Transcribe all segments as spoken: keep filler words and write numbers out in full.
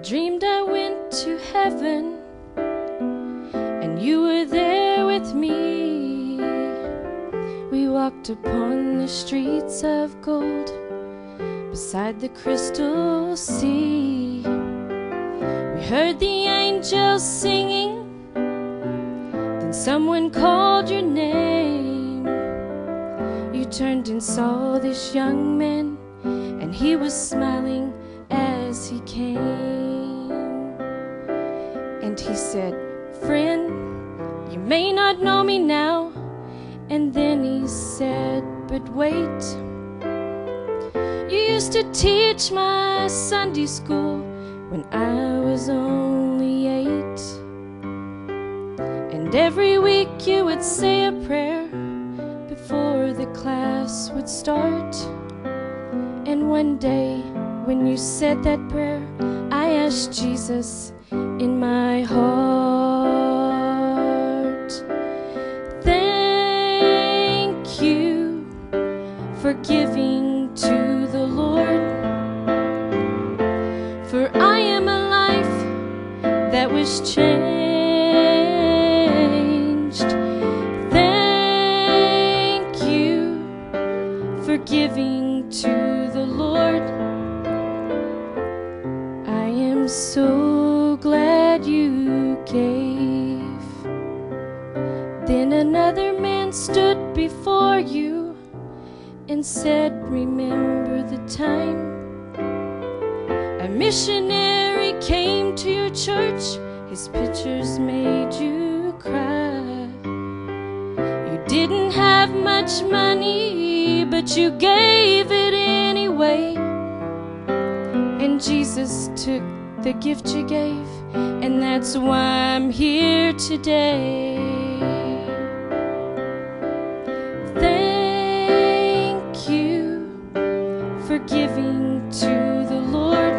dreamed I went to heaven, and you were there with me. We walked upon the streets of gold, beside the crystal sea. We heard the angels singing, then someone called your name. You turned and saw this young man, and he was smiling as he came. And he said, "Friend, you may not know me now." And then he said, "But wait, you used to teach my Sunday school when I was only eight. And every week you would say a prayer before the class would start. And one day when you said that prayer, I asked Jesus in my heart. Thank you for giving to the Lord, for I am a life that was changed. Thank you for giving to the Lord. I am so glad you gave." Then another man stood before you and said, "Remember the time a missionary came to your church. His pictures made you cry. You didn't have much money, but you gave it anyway. And Jesus took the gift you gave, and that's why I'm here today. Thank you for giving to the Lord,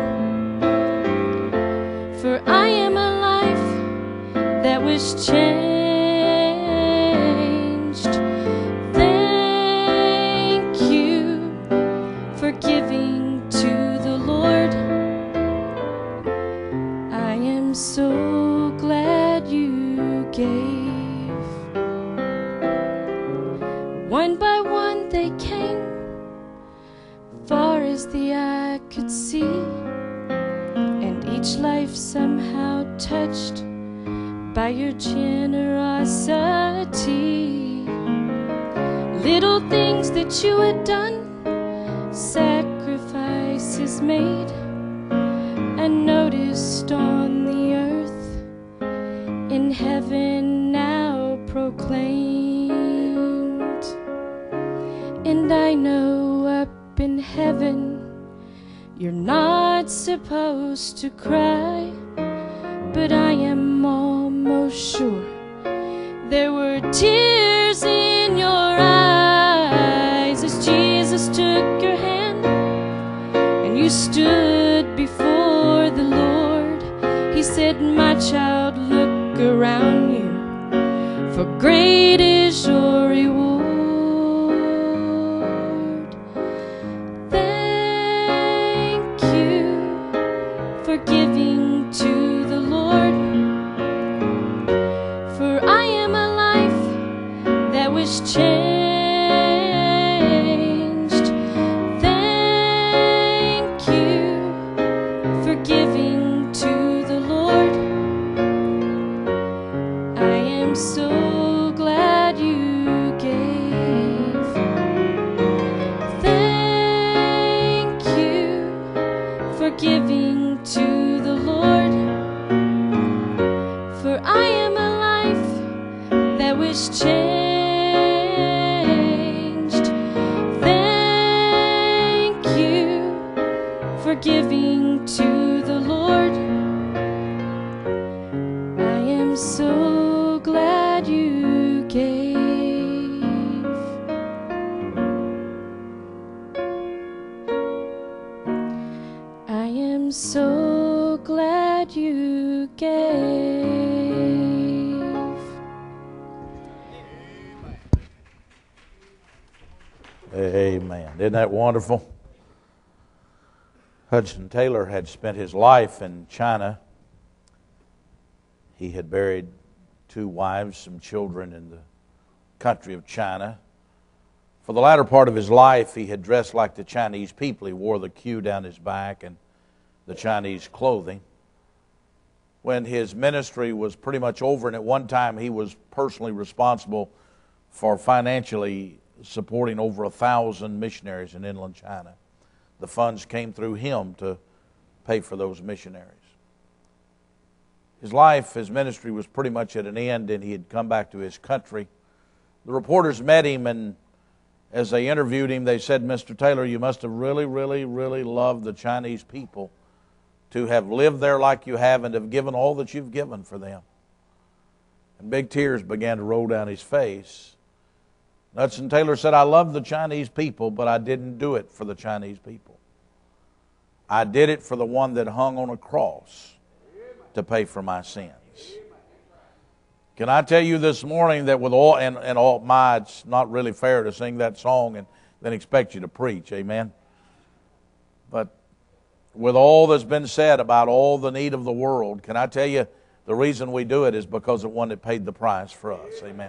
for I am a life that was changed. Thank you for giving to the Lord. I am so glad you gave." One by one they came, far as the eye could see, and each life somehow touched by your generosity. Little things that you had done, sacrifices made, unnoticed on the earth, in heaven now proclaimed. And I know up in heaven you're not supposed to cry, but I am almost sure there were tears in your eyes as Jesus took your hand and you stood before the Lord. He said, "My child, look around you, for great is your reward." Thank you for giving to the Lord, for I am a life that was changed. Thank you for giving to the Lord. I am so glad you gave. Thank you for giving to the Lord, for I am a life that was changed. Thank you for giving to the Lord. I am so glad you gave. I am so glad you gave. Amen. Isn't that wonderful? Hudson Taylor had spent his life in China. He had buried two wives, some children in the country of China. For the latter part of his life, he had dressed like the Chinese people. He wore the queue down his back and the Chinese clothing. When his ministry was pretty much over, and at one time he was personally responsible for financially supporting over a thousand missionaries in inland China. The funds came through him to pay for those missionaries. His life, his ministry was pretty much at an end, and he had come back to his country. The reporters met him, and as they interviewed him, they said, "Mister Taylor, you must have really, really, really loved the Chinese people to have lived there like you have and have given all that you've given for them." And big tears began to roll down his face. Hudson Taylor said, "I love the Chinese people, but I didn't do it for the Chinese people. I did it for the one that hung on a cross to pay for my sins." Can I tell you this morning that with all, and, and all my, it's not really fair to sing that song and then expect you to preach, amen? But with all that's been said about all the need of the world, can I tell you the reason we do it is because of one that paid the price for us, amen?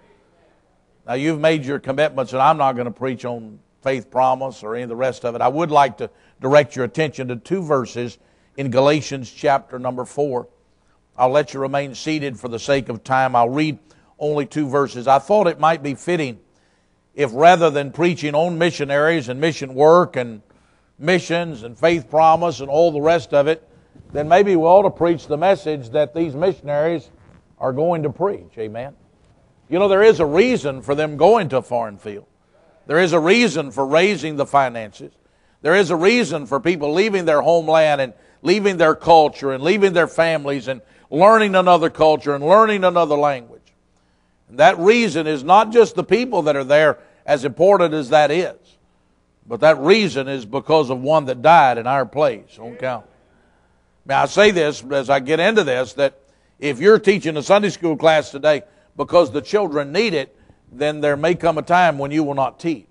Now you've made your commitments, and I'm not going to preach on faith promise or any of the rest of it. I would like to direct your attention to two verses in Galatians chapter number four. I'll let you remain seated for the sake of time. I'll read only two verses. I thought it might be fitting if rather than preaching on missionaries and mission work and missions and faith promise and all the rest of it, then maybe we ought to preach the message that these missionaries are going to preach. Amen. You know, there is a reason for them going to a foreign field. There is a reason for raising the finances. There is a reason for people leaving their homeland and leaving their culture and leaving their families and learning another culture and learning another language. And that reason is not just the people that are there, as important as that is, but that reason is because of one that died in our place on Calvary. Now I say this as I get into this, that if you're teaching a Sunday school class today because the children need it, then there may come a time when you will not teach.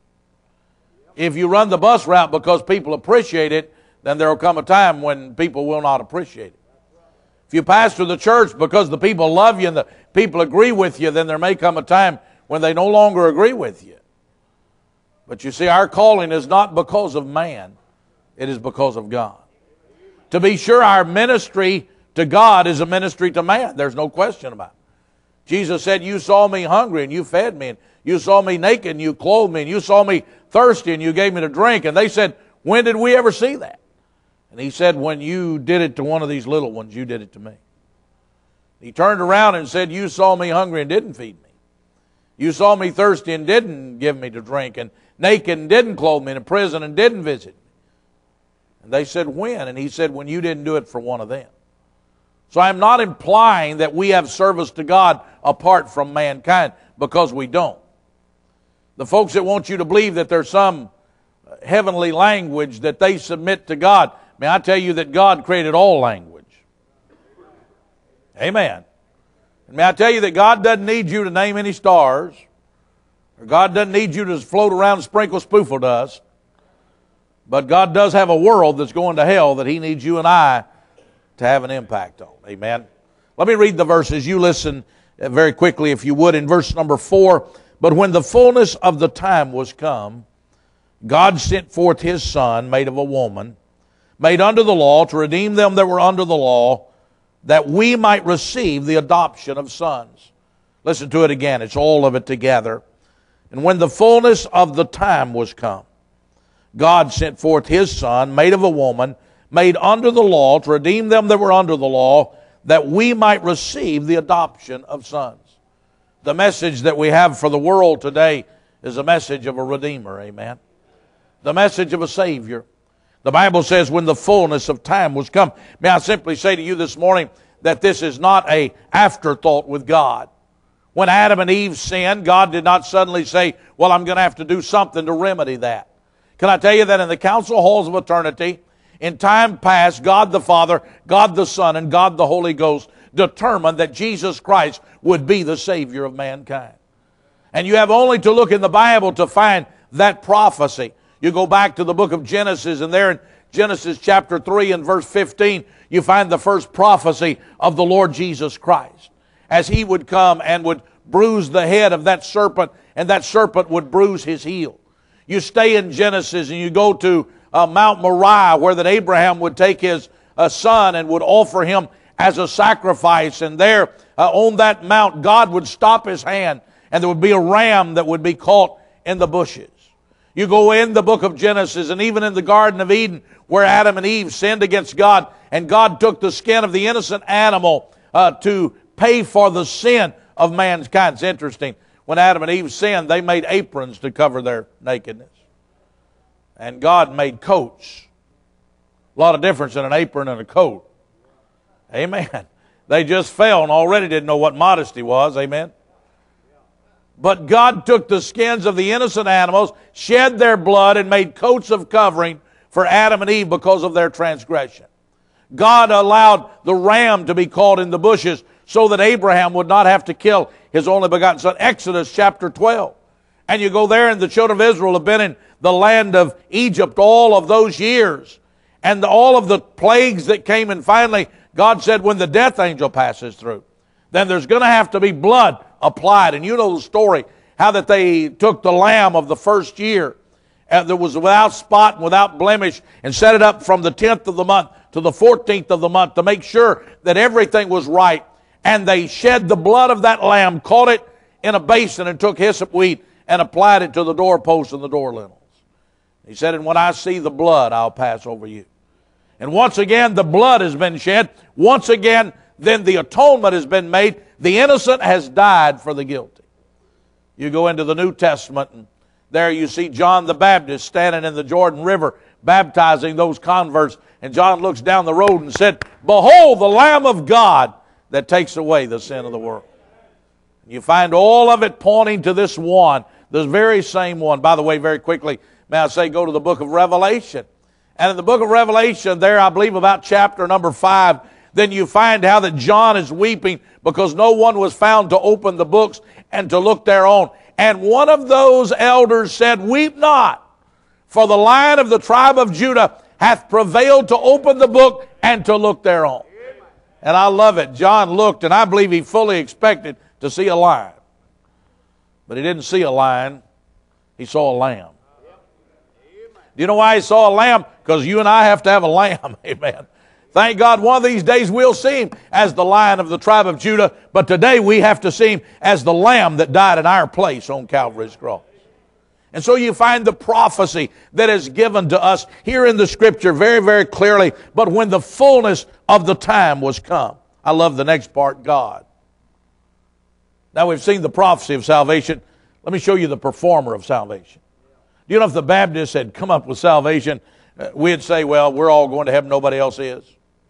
If you run the bus route because people appreciate it, then there will come a time when people will not appreciate it. If you pastor the church because the people love you and the people agree with you, then there may come a time when they no longer agree with you. But you see, our calling is not because of man. It is because of God. To be sure, our ministry to God is a ministry to man. There's no question about it. Jesus said, "You saw me hungry and you fed me. And you saw me naked and you clothed me. And you saw me thirsty and you gave me to drink." And they said, "When did we ever see that?" And he said, "When you did it to one of these little ones, you did it to me." He turned around and said, "You saw me hungry and didn't feed me. You saw me thirsty and didn't give me to drink, and naked and didn't clothe me, and in prison and didn't visit me." And they said, "When?" And he said, "When you didn't do it for one of them." So I'm not implying that we have service to God apart from mankind, because we don't. The folks that want you to believe that there's some heavenly language that they submit to God, may I tell you that God created all language. Amen. And may I tell you that God doesn't need you to name any stars, or God doesn't need you to float around and sprinkle spoofle dust, but God does have a world that's going to hell that He needs you and I to have an impact on. Amen. Let me read the verses. You listen very quickly if you would. In verse number four, "But when the fullness of the time was come, God sent forth His Son, made of a woman, made under the law, to redeem them that were under the law, that we might receive the adoption of sons." Listen to it again. It's all of it together. "And when the fullness of the time was come, God sent forth His Son, made of a woman, made under the law, to redeem them that were under the law, that we might receive the adoption of sons." The message that we have for the world today is a message of a Redeemer. Amen. The message of a Savior. The Bible says when the fullness of time was come. May I simply say to you this morning that this is not an afterthought with God. When Adam and Eve sinned, God did not suddenly say, "Well, I'm going to have to do something to remedy that." Can I tell you that in the council halls of eternity, in time past, God the Father, God the Son, and God the Holy Ghost determined that Jesus Christ would be the Savior of mankind. And you have only to look in the Bible to find that prophecy. You go back to the book of Genesis, and there in Genesis chapter three and verse fifteen, you find the first prophecy of the Lord Jesus Christ, as He would come and would bruise the head of that serpent, and that serpent would bruise his heel. You stay in Genesis and you go to uh, Mount Moriah, where that Abraham would take his uh, son and would offer him as a sacrifice. And there uh, on that mount, God would stop His hand, and there would be a ram that would be caught in the bushes. You go in the book of Genesis, and even in the Garden of Eden, where Adam and Eve sinned against God, and God took the skin of the innocent animal uh, to pay for the sin of mankind. It's interesting. When Adam and Eve sinned, they made aprons to cover their nakedness. And God made coats. A lot of difference in an apron and a coat. Amen. They just fell and already didn't know what modesty was. Amen. But God took the skins of the innocent animals, shed their blood, and made coats of covering for Adam and Eve because of their transgression. God allowed the ram to be caught in the bushes so that Abraham would not have to kill his only begotten son. Exodus chapter twelve. And you go there, and the children of Israel have been in the land of Egypt all of those years. And the, all of the plagues that came, and finally God said, when the death angel passes through, then there's going to have to be blood applied. And you know the story, how that they took the lamb of the first year uh, that was without spot and without blemish, and set it up from the tenth of the month to the fourteenth of the month to make sure that everything was right. And they shed the blood of that lamb, caught it in a basin, and took hyssop weed and applied it to the doorposts and the door lintels. He said, and when I see the blood, I'll pass over you. And once again, the blood has been shed. Once again, then the atonement has been made. The innocent has died for the guilty. You go into the New Testament, and there you see John the Baptist standing in the Jordan River baptizing those converts. And John looks down the road and said, behold, the Lamb of God that takes away the sin of the world. You find all of it pointing to this one, this very same one. By the way, very quickly, may I say, go to the book of Revelation. And in the book of Revelation, there, I believe about chapter number five, then you find how that John is weeping because no one was found to open the books and to look thereon. And one of those elders said, weep not, for the Lion of the tribe of Judah hath prevailed to open the book and to look thereon. And I love it. John looked, and I believe he fully expected to see a lion. But he didn't see a lion. He saw a lamb. Do you know why he saw a lamb? Because you and I have to have a lamb. Amen. Thank God one of these days we'll see him as the Lion of the tribe of Judah. But today we have to see him as the Lamb that died in our place on Calvary's cross. And so you find the prophecy that is given to us here in the Scripture very, very clearly. But when the fullness of the time was come. I love the next part, God. Now we've seen the prophecy of salvation. Let me show you the performer of salvation. Do you know if the Baptists had come up with salvation, we'd say, well, we're all going to heaven, nobody else is.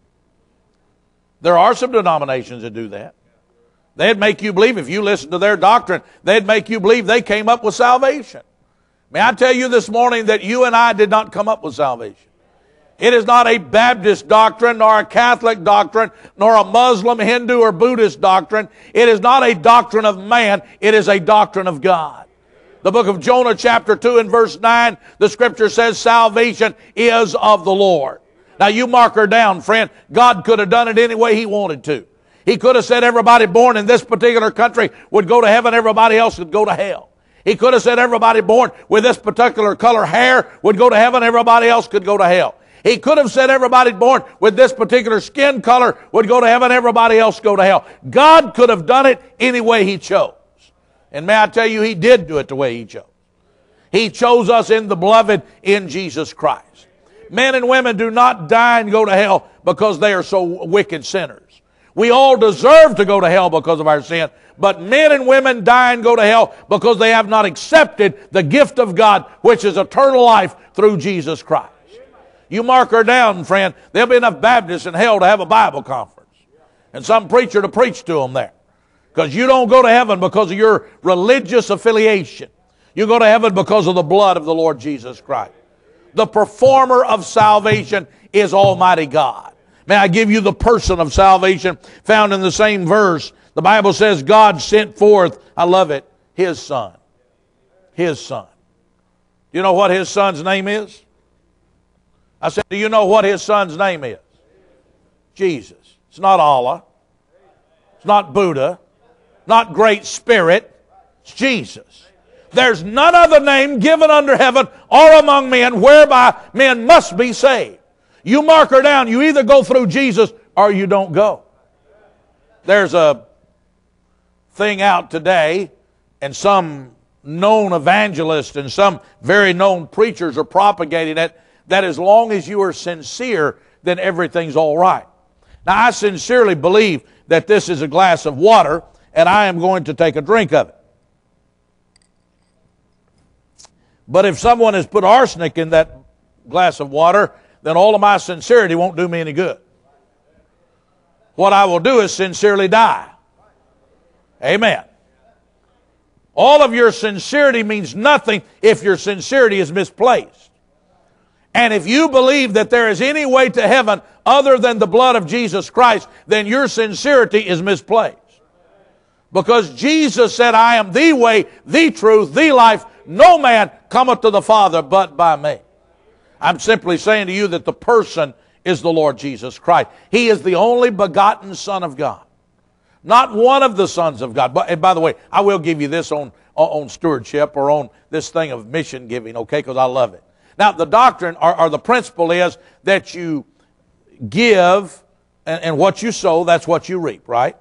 There are some denominations that do that. They'd make you believe, if you listen to their doctrine, they'd make you believe they came up with salvation. May I tell you this morning that you and I did not come up with salvation. It is not a Baptist doctrine, nor a Catholic doctrine, nor a Muslim, Hindu, or Buddhist doctrine. It is not a doctrine of man. It is a doctrine of God. The book of Jonah chapter two and verse nine, the Scripture says salvation is of the Lord. Now you mark her down, friend. God could have done it any way He wanted to. He could have said everybody born in this particular country would go to heaven, everybody else would go to hell. He could have said everybody born with this particular color hair would go to heaven, everybody else could go to hell. He could have said everybody born with this particular skin color would go to heaven, everybody else go to hell. God could have done it any way He chose. And may I tell you, He did do it the way He chose. He chose us in the beloved in Jesus Christ. Men and women do not die and go to hell because they are so wicked sinners. We all deserve to go to hell because of our sin. But men and women die and go to hell because they have not accepted the gift of God, which is eternal life through Jesus Christ. You mark her down, friend. There'll be enough Baptists in hell to have a Bible conference. And some preacher to preach to them there. Because you don't go to heaven because of your religious affiliation. You go to heaven because of the blood of the Lord Jesus Christ. The performer of salvation is Almighty God. May I give you the person of salvation found in the same verse. The Bible says God sent forth, I love it, His Son. His Son. Do you know what His Son's name is? I said, do you know what His Son's name is? Jesus. It's not Allah. It's not Buddha. Not Great Spirit. It's Jesus. There's none other name given under heaven or among men whereby men must be saved. You mark her down. You either go through Jesus or you don't go. There's a thing out today, and some known evangelists and some very known preachers are propagating it, that as long as you are sincere, then everything's all right. Now, I sincerely believe that this is a glass of water, and I am going to take a drink of it. But if someone has put arsenic in that glass of water, then all of my sincerity won't do me any good. What I will do is sincerely die. Amen. All of your sincerity means nothing if your sincerity is misplaced. And if you believe that there is any way to heaven other than the blood of Jesus Christ, then your sincerity is misplaced. Because Jesus said, I am the way, the truth, the life. No man cometh to the Father but by me. I'm simply saying to you that the person is the Lord Jesus Christ. He is the only begotten Son of God. Not one of the sons of God. But, and by the way, I will give you this on, on stewardship or on this thing of mission giving, okay, because I love it. Now, the doctrine or, or the principle is that you give, and, and what you sow, that's what you reap, right?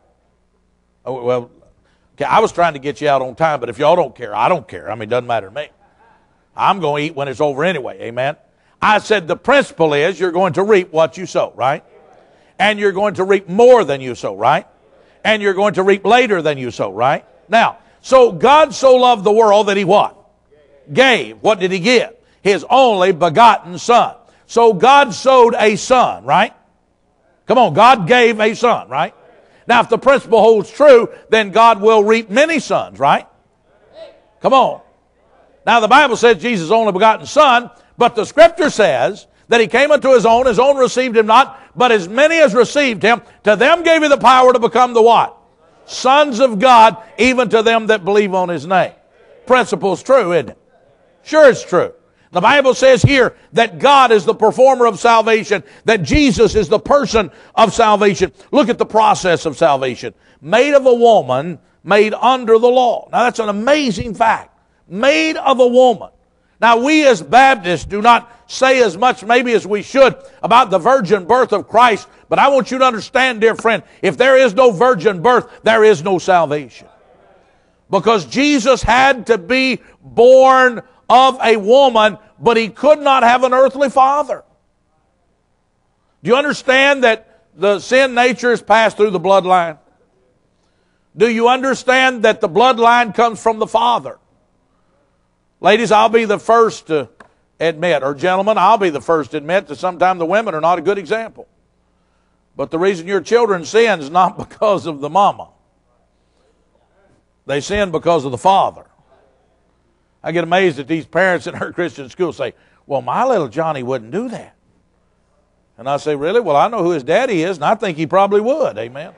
Oh, well, okay, I was trying to get you out on time, but if y'all don't care, I don't care. I mean, it doesn't matter to me. I'm going to eat when it's over anyway, amen? I said the principle is you're going to reap what you sow, right? And you're going to reap more than you sow, right? And you're going to reap later than you sow, right? Now, so God so loved the world that He what? Gave. What did He give? His only begotten Son. So God sowed a son, right? Come on, God gave a son, right? Now, if the principle holds true, then God will reap many sons, right? Come on. Now, the Bible says Jesus is only begotten Son, but the Scripture says that He came unto His own, His own received Him not, but as many as received Him, to them gave He the power to become the what? Sons of God, even to them that believe on His name. Principle's true, isn't it? Sure it's true. The Bible says here that God is the performer of salvation, that Jesus is the person of salvation. Look at the process of salvation. Made of a woman, made under the law. Now that's an amazing fact. Made of a woman. Now we as Baptists do not say as much maybe as we should about the virgin birth of Christ, but I want you to understand, dear friend, if there is no virgin birth, there is no salvation. Because Jesus had to be born of a woman, but He could not have an earthly father. Do you understand that the sin nature is passed through the bloodline? Do you understand that the bloodline comes from the Father? Ladies, I'll be the first to admit, or gentlemen, I'll be the first to admit that sometimes the women are not a good example. But the reason your children sin is not because of the mama. They sin because of the father. I get amazed at these parents in our Christian school say, well, my little Johnny wouldn't do that. And I say, really? Well, I know who his daddy is, and I think he probably would. Amen.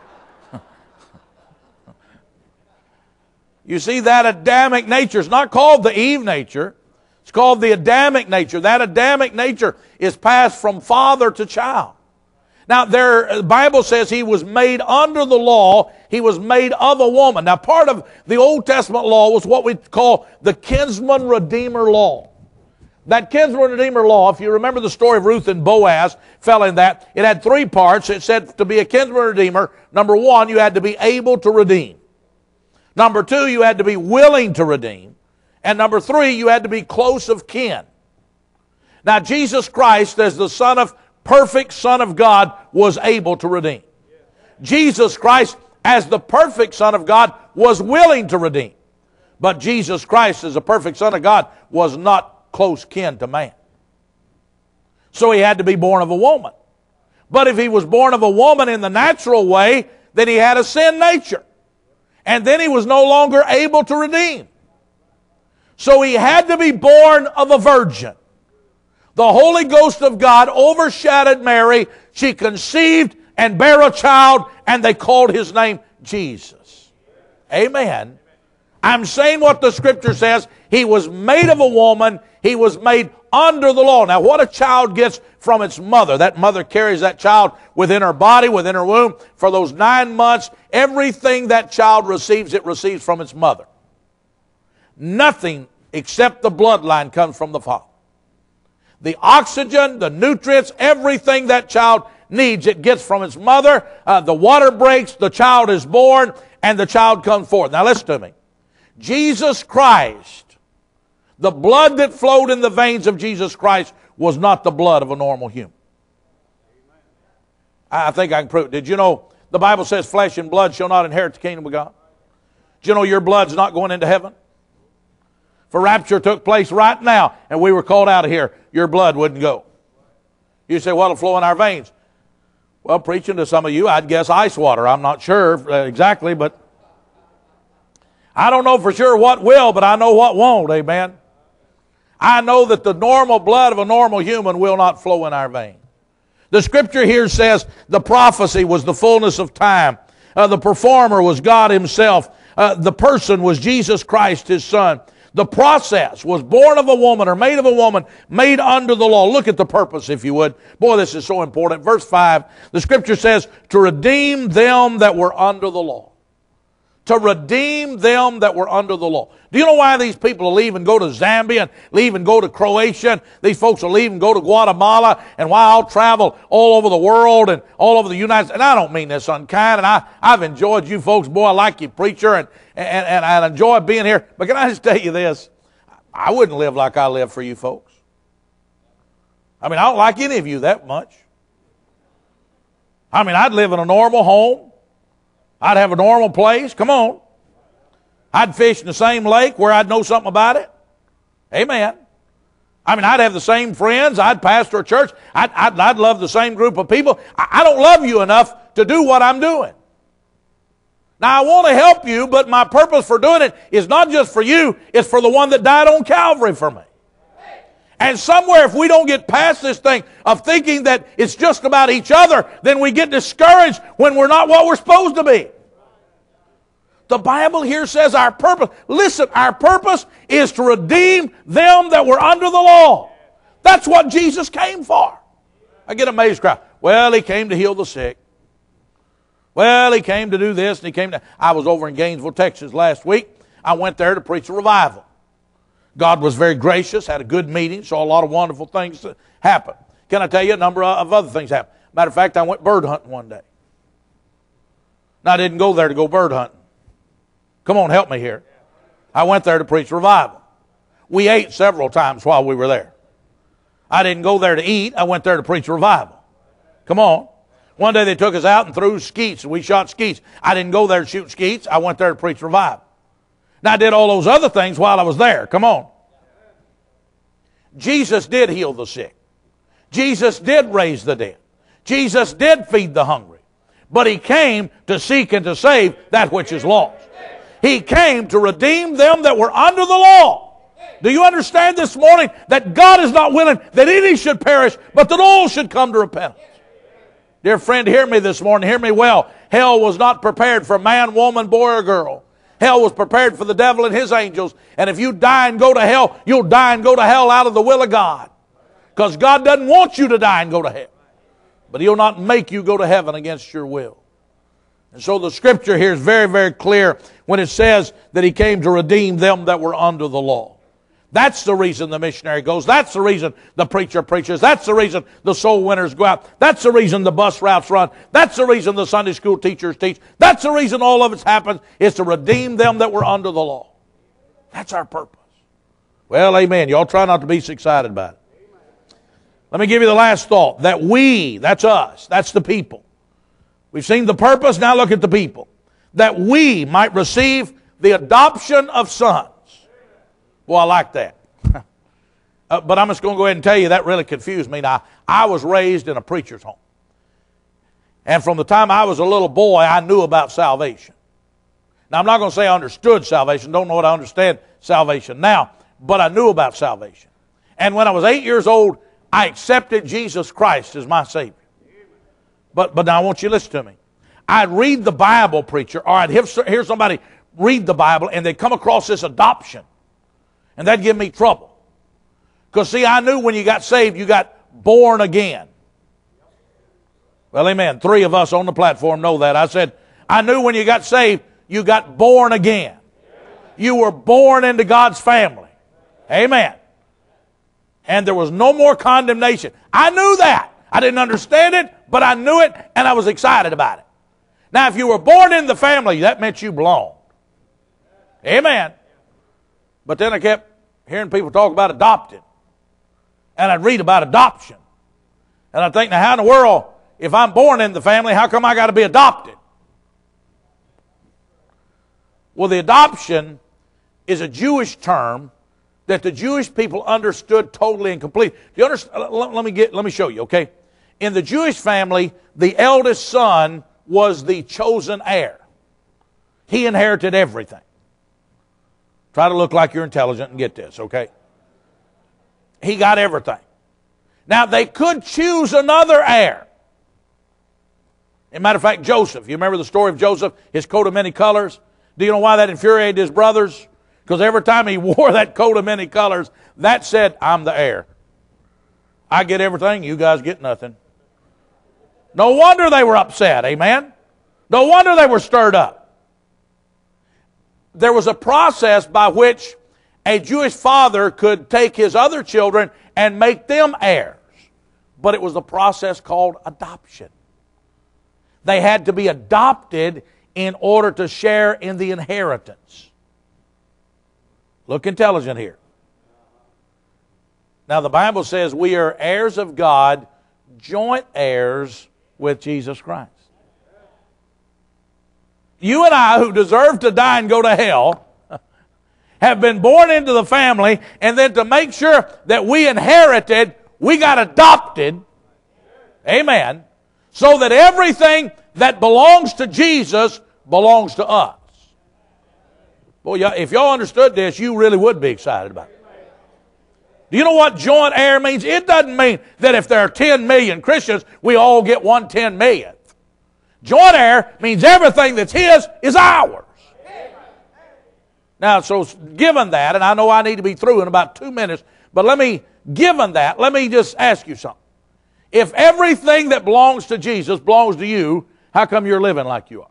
You see, that Adamic nature is not called the Eve nature. It's called the Adamic nature. That Adamic nature is passed from father to child. Now, there, the Bible says He was made under the law. He was made of a woman. Now, part of the Old Testament law was what we call the kinsman redeemer law. That kinsman redeemer law, if you remember the story of Ruth and Boaz, fell in that. It had three parts. It said to be a kinsman redeemer, number one, you had to be able to redeem. Number two, you had to be willing to redeem. And number three, you had to be close of kin. Now, Jesus Christ, as the Son of perfect Son of God, was able to redeem. Jesus Christ, as the perfect Son of God, was willing to redeem. But Jesus Christ, as the perfect Son of God, was not close kin to man. So He had to be born of a woman. But if He was born of a woman in the natural way, then He had a sin nature. And then He was no longer able to redeem. So He had to be born of a virgin. The Holy Ghost of God overshadowed Mary. She conceived and bare a child, and they called His name Jesus. Amen. I'm saying what the Scripture says. He was made of a woman. He was made under the law. Now, what a child gets from its mother. That mother carries that child within her body, within her womb. For those nine months, everything that child receives, it receives from its mother. Nothing except the bloodline comes from the father. The oxygen, the nutrients, everything that child needs, it gets from its mother. Uh, the water breaks, the child is born, and the child comes forth. Now listen to me. Jesus Christ, the blood that flowed in the veins of Jesus Christ was not the blood of a normal human. I think I can prove it. Did you know the Bible says flesh and blood shall not inherit the kingdom of God? Did you know your blood's not going into heaven? If a rapture took place right now and we were called out of here, your blood wouldn't go. You say, well, it'll flow in our veins. Well, preaching to some of you, I'd guess ice water. I'm not sure exactly, but I don't know for sure what will, but I know what won't, amen. I know that the normal blood of a normal human will not flow in our veins. The Scripture here says the prophecy was the fullness of time. Uh, the performer was God Himself. Uh, the person was Jesus Christ, His Son. The process was born of a woman or made of a woman, made under the law. Look at the purpose, if you would. Boy, this is so important. Verse five, the Scripture says, to redeem them that were under the law. To redeem them that were under the law. Do you know why these people will leave and go to Zambia and leave and go to Croatia? These folks will leave and go to Guatemala, and why I'll travel all over the world and all over the United States. And I don't mean this unkind, and I, I've enjoyed you folks. Boy, I like you, preacher, and, and, and I enjoy being here. But can I just tell you this? I wouldn't live like I live for you folks. I mean, I don't like any of you that much. I mean, I'd live in a normal home. I'd have a normal place. Come on. I'd fish in the same lake where I'd know something about it. Amen. I mean, I'd have the same friends. I'd pastor a church. I'd, I'd, I'd love the same group of people. I, I don't love you enough to do what I'm doing. Now, I want to help you, but my purpose for doing it is not just for you. It's for the one that died on Calvary for me. And somewhere, if we don't get past this thing of thinking that it's just about each other, then we get discouraged when we're not what we're supposed to be. The Bible here says our purpose, listen, our purpose is to redeem them that were under the law. That's what Jesus came for. I get amazed crowd. Well, He came to heal the sick. Well, He came to do this and He came to... I was over in Gainesville, Texas last week. I went there to preach a revival. God was very gracious, had a good meeting, saw a lot of wonderful things happen. Can I tell you a number of other things happened? Matter of fact, I went bird hunting one day. Now, I didn't go there to go bird hunting. Come on, help me here. I went there to preach revival. We ate several times while we were there. I didn't go there to eat. I went there to preach revival. Come on. One day they took us out and threw skeets, and we shot skeets. I didn't go there to shoot skeets. I went there to preach revival. Now, I did all those other things while I was there. Come on. Jesus did heal the sick. Jesus did raise the dead. Jesus did feed the hungry. But He came to seek and to save that which is lost. He came to redeem them that were under the law. Do you understand this morning that God is not willing that any should perish, but that all should come to repentance? Dear friend, hear me this morning. Hear me well. Hell was not prepared for man, woman, boy, or girl. Hell was prepared for the devil and his angels. And if you die and go to hell, you'll die and go to hell out of the will of God. Because God doesn't want you to die and go to hell. But He'll not make you go to heaven against your will. And so the Scripture here is very, very clear when it says that He came to redeem them that were under the law. That's the reason the missionary goes. That's the reason the preacher preaches. That's the reason the soul winners go out. That's the reason the bus routes run. That's the reason the Sunday school teachers teach. That's the reason all of it happens, is to redeem them that were under the law. That's our purpose. Well, amen. Y'all try not to be so excited about it. Let me give you the last thought. That we, that's us, that's the people. We've seen the purpose, now look at the people. That we might receive the adoption of sons. Well, I like that. uh, but I'm just going to go ahead and tell you that really confused me. Now, I was raised in a preacher's home. And from the time I was a little boy, I knew about salvation. Now, I'm not going to say I understood salvation. Don't know what I understand salvation now. But I knew about salvation. And when I was eight years old, I accepted Jesus Christ as my Savior. But, but now I want you to listen to me. I'd read the Bible, preacher, or I'd hear somebody read the Bible and they'd come across this adoption. And that'd give me trouble. Because, see, I knew when you got saved, you got born again. Well, amen. Three of us on the platform know that. I said, I knew when you got saved, you got born again. You were born into God's family. Amen. And there was no more condemnation. I knew that. I didn't understand it, but I knew it, and I was excited about it. Now, if you were born in the family, that meant you belonged. Amen. But then I kept hearing people talk about adopted. And I'd read about adoption. And I'd think, now how in the world, if I'm born in the family, how come I got to be adopted? Well, the adoption is a Jewish term that the Jewish people understood totally and completely. Do you understand? Let me get, let me show you, okay? In the Jewish family, the eldest son was the chosen heir. He inherited everything. Try to look like you're intelligent and get this, okay? He got everything. Now, they could choose another heir. As a matter of fact, Joseph, you remember the story of Joseph, his coat of many colors? Do you know why that infuriated his brothers? Because every time he wore that coat of many colors, that said, I'm the heir. I get everything, you guys get nothing. No wonder they were upset, amen? No wonder they were stirred up. There was a process by which a Jewish father could take his other children and make them heirs. But it was the process called adoption. They had to be adopted in order to share in the inheritance. Look intelligent here. Now the Bible says we are heirs of God, joint heirs with Jesus Christ. You and I, who deserve to die and go to hell, have been born into the family, and then to make sure that we inherited, we got adopted. Amen. So that everything that belongs to Jesus belongs to us. Boy, if y'all understood this, you really would be excited about it. Do you know what joint heir means? It doesn't mean that if there are ten million Christians, we all get one ten millionth. Joint heir means everything that's his is ours. Now, so given that, and I know I need to be through in about two minutes, but let me, given that, let me just ask you something. If everything that belongs to Jesus belongs to you, how come you're living like you are?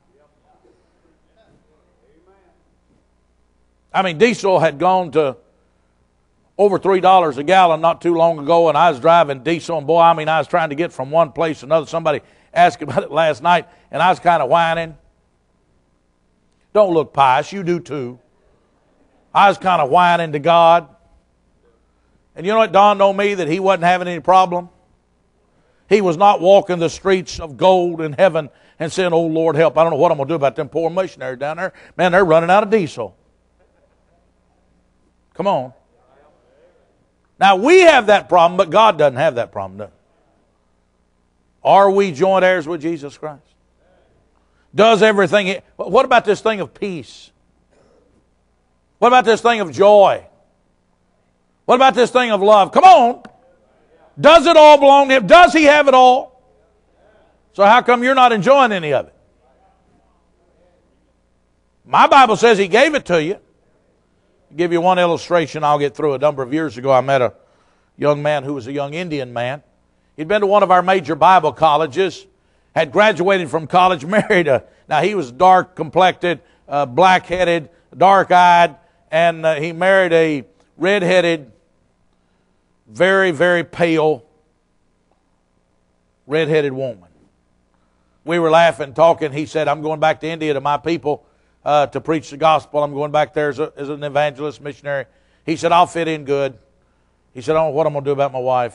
I mean, diesel had gone to over three dollars a gallon not too long ago, and I was driving diesel, and boy, I mean, I was trying to get from one place to another. Somebody asked about it last night, and I was kind of whining. Don't look pious, you do too. I was kind of whining to God. And you know what dawned on me? That he wasn't having any problem. He was not walking the streets of gold in heaven and saying, oh, Lord, help. I don't know what I'm going to do about them poor missionaries down there. Man, they're running out of diesel. Come on. Now, we have that problem, but God doesn't have that problem, does he? Are we joint heirs with Jesus Christ? Does everything... What about this thing of peace? What about this thing of joy? What about this thing of love? Come on. Does it all belong to him? Does he have it all? So how come you're not enjoying any of it? My Bible says he gave it to you. I'll give you one illustration I'll get through. A number of years ago, I met a young man who was a young Indian man. He'd been to one of our major Bible colleges, had graduated from college, married a... Now, he was dark-complected, uh, black-headed, dark-eyed, and uh, he married a red-headed, very, very pale, red-headed woman. We were laughing, talking. He said, I'm going back to India to my people uh, to preach the gospel. I'm going back there as, a, as an evangelist, missionary. He said, I'll fit in good. He said, I don't know what I'm going to do about my wife.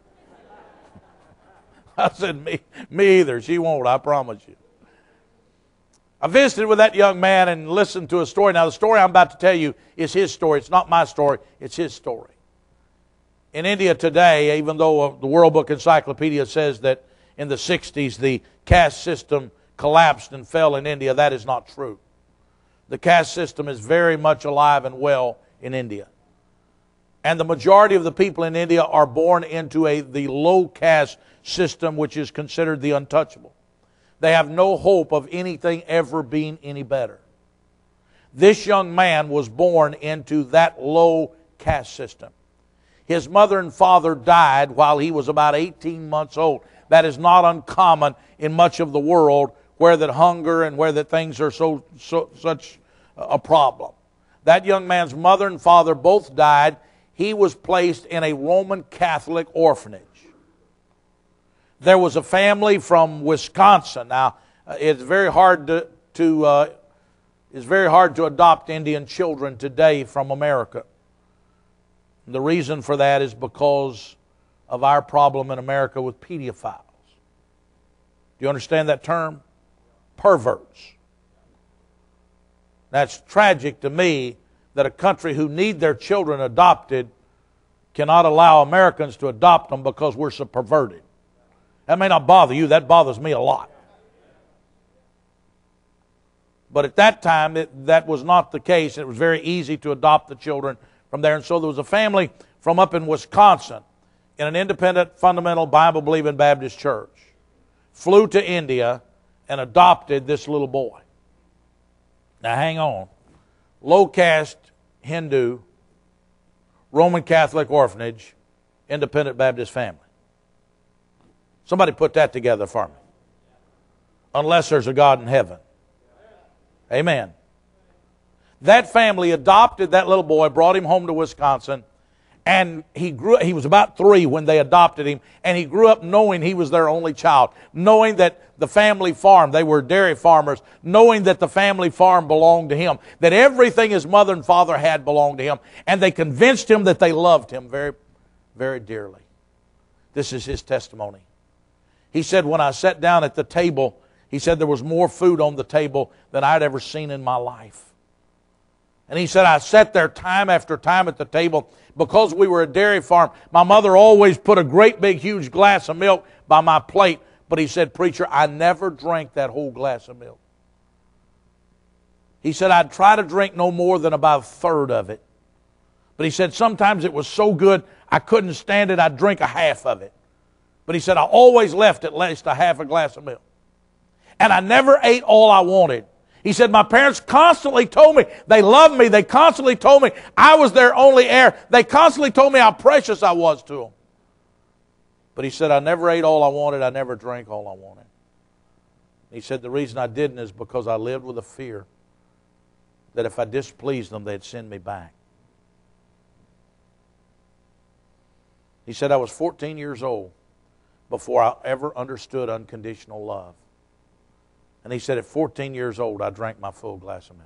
I said, me, me either. She won't, I promise you. I visited with that young man and listened to a story. Now, the story I'm about to tell you is his story. It's not my story. It's his story. In India today, even though the World Book Encyclopedia says that in the sixties the caste system collapsed and fell in India, that is not true. The caste system is very much alive and well in India. And the majority of the people in India are born into a the low caste system, which is considered the untouchable. They have no hope of anything ever being any better. This young man was born into that low caste system. His mother and father died while he was about eighteen months old. That is not uncommon in much of the world where that hunger and where that things are so, so such a problem. That young man's mother and father both died. He was placed in a Roman Catholic orphanage. There was a family from Wisconsin. Now, it's very hard to, to uh, it's very hard to adopt Indian children today from America. The reason for that is because of our problem in America with pedophiles. Do you understand that term? Perverts. That's tragic to me that a country who need their children adopted cannot allow Americans to adopt them because we're so perverted. That may not bother you. That bothers me a lot. But at that time, it, that was not the case. It was very easy to adopt the children from there. And so there was a family from up in Wisconsin in an independent, fundamental, Bible-believing Baptist church. Flew to India and adopted this little boy. Now hang on. Low-caste Hindu, Roman Catholic orphanage, independent Baptist family. Somebody put that together for me. Unless there's a God in heaven. Amen. That family adopted that little boy, brought him home to Wisconsin, and he grew. He was about three when they adopted him, and he grew up knowing he was their only child, knowing that the family farm, they were dairy farmers, knowing that the family farm belonged to him, that everything his mother and father had belonged to him, and they convinced him that they loved him very, very dearly. This is his testimony. He said, when I sat down at the table, he said there was more food on the table than I'd ever seen in my life. And he said, I sat there time after time at the table because we were a dairy farm. My mother always put a great big huge glass of milk by my plate. But he said, preacher, I never drank that whole glass of milk. He said, I'd try to drink no more than about a third of it. But he said, sometimes it was so good I couldn't stand it, I'd drink a half of it. But he said, I always left at least a half a glass of milk. And I never ate all I wanted. He said, my parents constantly told me they loved me. They constantly told me I was their only heir. They constantly told me how precious I was to them. But he said, I never ate all I wanted. I never drank all I wanted. He said, the reason I didn't is because I lived with a fear that if I displeased them, they'd send me back. He said, I was fourteen years old before I ever understood unconditional love. And he said, at fourteen years old, I drank my full glass of milk.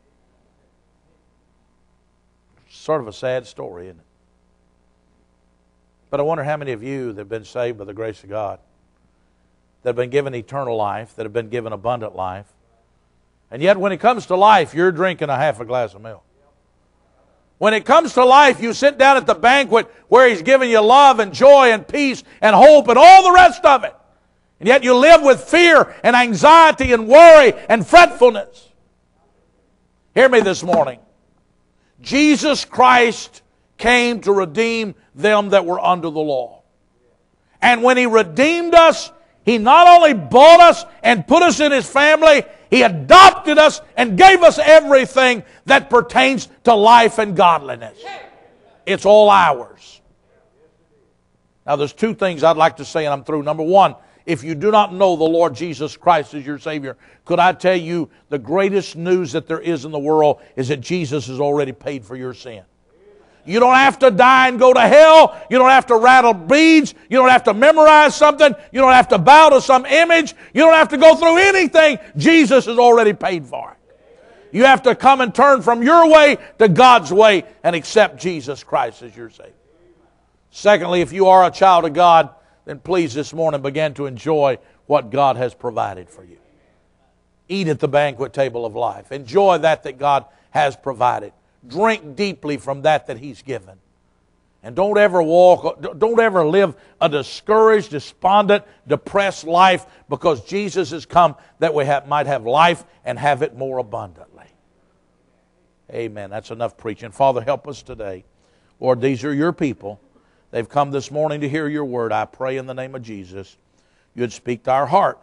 Sort of a sad story, isn't it? But I wonder how many of you that have been saved by the grace of God, that have been given eternal life, that have been given abundant life, and yet when it comes to life, you're drinking a half a glass of milk. When it comes to life, you sit down at the banquet where He's giving you love and joy and peace and hope and all the rest of it. And yet you live with fear and anxiety and worry and fretfulness. Hear me this morning. Jesus Christ came to redeem them that were under the law. And when He redeemed us, He not only bought us and put us in His family, He adopted us and gave us everything that pertains to life and godliness. It's all ours. Now there's two things I'd like to say and I'm through. Number one, if you do not know the Lord Jesus Christ as your Savior, could I tell you the greatest news that there is in the world is that Jesus has already paid for your sin. You don't have to die and go to hell. You don't have to rattle beads. You don't have to memorize something. You don't have to bow to some image. You don't have to go through anything. Jesus has already paid for it. You have to come and turn from your way to God's way and accept Jesus Christ as your Savior. Secondly, if you are a child of God, then please this morning begin to enjoy what God has provided for you. Eat at the banquet table of life. Enjoy that that God has provided. Drink deeply from that that He's given. And don't ever walk, don't ever live a discouraged, despondent, depressed life because Jesus has come that we have, might have life and have it more abundantly. Amen. That's enough preaching. Father, help us today. Lord, these are your people. They've come this morning to hear your word. I pray in the name of Jesus, you'd speak to our hearts.